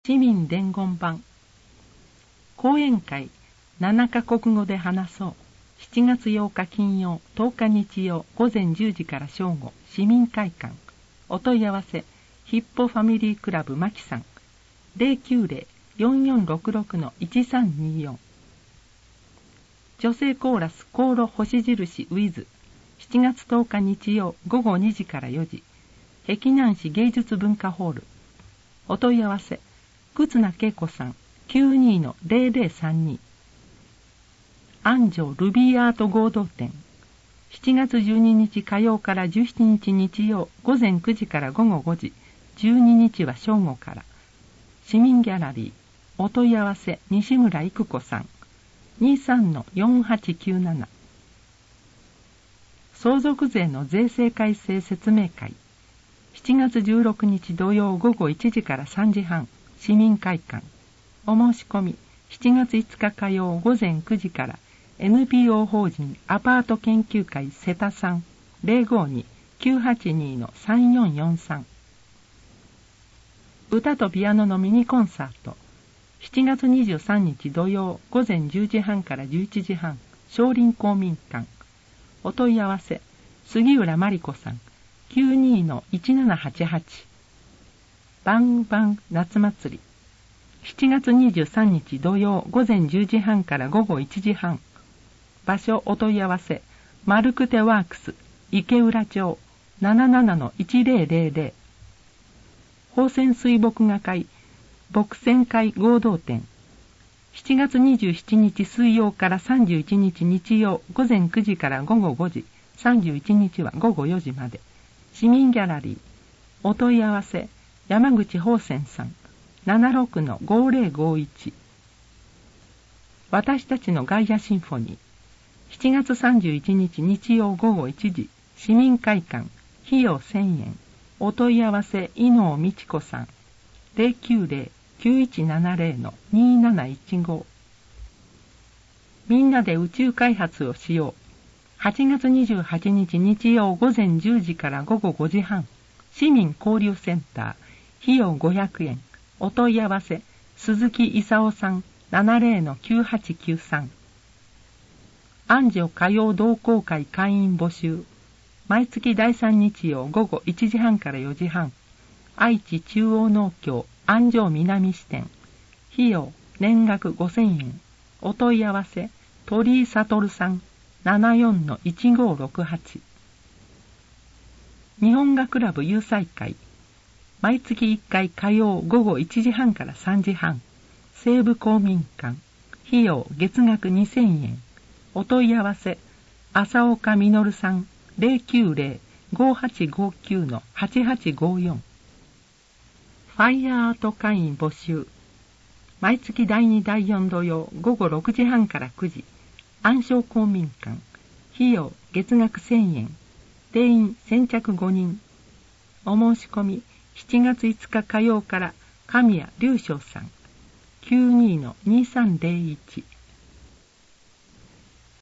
市民伝言版講演会7カ国語で話そう。7月8日金曜10日日曜午前10時から正午、市民会館。お問い合わせヒッポファミリークラブマキさん 090-4466-1324。 女性コーラスコーロ星印ウィズ7月10日日曜午後2時から4時、碧南市芸術文化ホール。お問い合わせ忽那恵子さん 92-0032。 安城ルビーアート合同展7月12日火曜から17日日曜午前9時から午後5時、12日は正午から。市民ギャラリー。お問い合わせ西村育子さん 23-4897。 相続税の税制改正説明会7月16日土曜午後1時から3時半、市民会館。お申し込み7月5日火曜午前9時から NPO 法人アパート研究会瀬田さん 052-982-3443。 歌とピアノのミニコンサート7月23日土曜午前10時半から11時半、少林公民館。お問い合わせ杉浦真理子さん 92-1788。 バンバン夏祭り7月23日土曜午前10時半から午後1時半。場所お問い合わせマルクテワークス池浦町 77-1000。 宝泉水墨画会墨泉会合同展7月27日水曜から31日日曜午前9時から午後5時、31日は午後4時まで。市民ギャラリー。お問い合わせ山口宝泉さん 76-5051。 私たちのガイアシンフォニー7月31日日曜午後1時、市民会館。費用1000円。お問い合わせ伊能美智子さん 090-9170-2715。 みんなで宇宙開発をしよう8月28日日曜午前10時から午後5時半、市民交流センター。費用500円。お問い合わせ鈴木勲さん 70-9893。 安城歌謡同好会会員募集。毎月第3日曜午後1時半から4時半、愛知中央農協安城南支店。費用年額5000円。お問い合わせ鳥居悟さん 74-1568。 日本画クラブ友妻会。毎月1回火曜午後1時半から3時半、西部公民館。費用月額2000円。お問い合わせ浅岡実さん 090-5859-8854。 ファイアアート会員募集。毎月第2第4土曜午後6時半から9時、安昌公民館。費用月額1000円。定員先着5人。お申し込み7月5日火曜から神谷隆翔さん 92-2301。